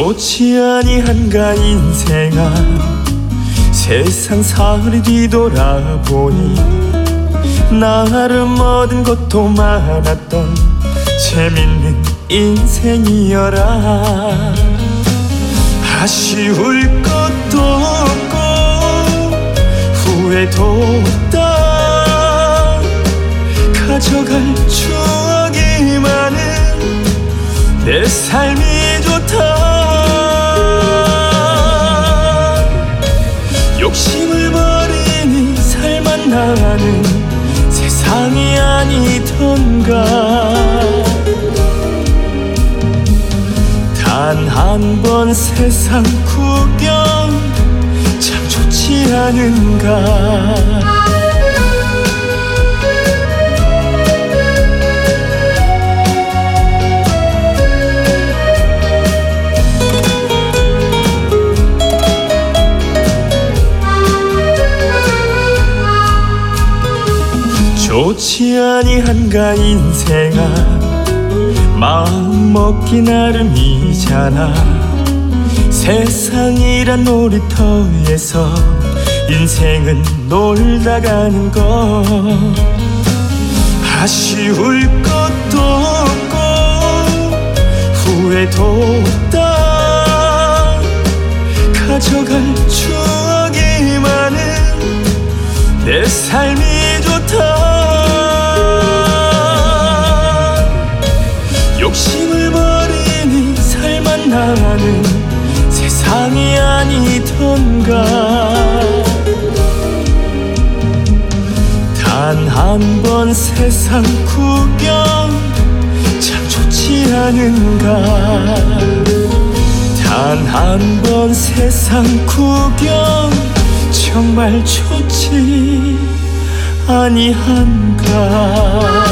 좋지 아니한가 인생아. 세상 살이 뒤돌아보니 나름 얻은 것도 많았던 재밌는 인생이여라. 아쉬울 것도 없고 후회도 없다. 가져갈 추억이 많은 내 삶이 좋다. 욕심을 버리니 살만 나는 세상이 아니던가. 단 한 번 세상 구경 참 좋지 않은가. 좋지 아니한가 인생아. 마음 먹기 나름이잖아. 세상이란 놀이터에서 인생은 놀다 가는 거. 아쉬울 것도 없고 후회도 없다. 가져갈 추억이 많은 내 삶이 좋다. 욕심을 버리니 살만 나는 세상이 아니던가. 단 한 번 세상 구경 참 좋지 않은가. 단 한 번 세상 구경 정말 좋지 아니한가.